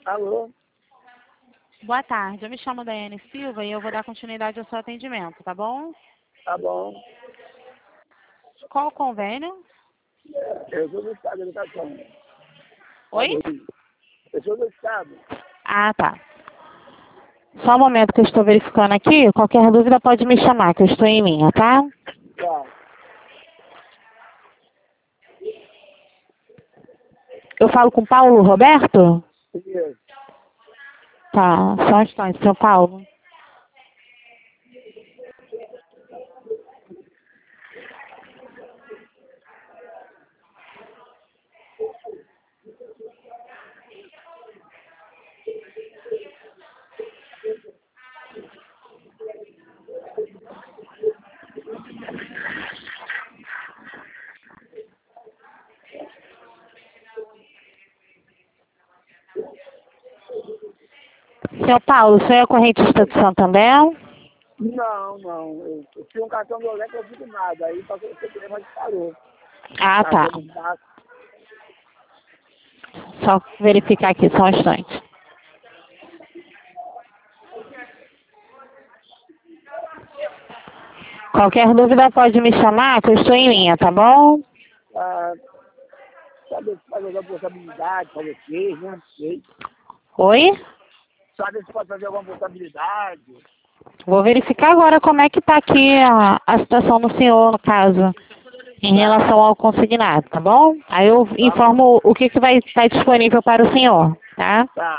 Alô? Boa tarde, eu me chamo Daiane Silva e eu vou dar continuidade ao seu atendimento, tá bom? Tá bom. Qual o convênio? Eu sou do Estado de Educação. Oi? Eu sou do Estado. Ah, tá. Só um momento que eu estou verificando aqui. Qualquer dúvida pode me chamar, que eu estou em linha, tá? Tá. Eu falo com Paulo Roberto? Isso. Tá, só um instante, seu Paulo. Seu Paulo, o senhor é correntista de Santander? Não. Eu tinha um cartão do Olé que eu fico nada. Aí passou o problema de parou. Ah, tá. Cartão do Passo. Só verificar aqui, só um instante. Qualquer dúvida pode me chamar, que eu estou em linha, tá bom? Sabe se faz alguma possibilidade para vocês, né? Sei. Oi? Sabe se pode fazer alguma possibilidade? Vou verificar agora como é que está aqui a situação do senhor, no caso, em relação ao consignado, tá bom? Aí eu informo o que vai estar disponível para o senhor, tá? Tá.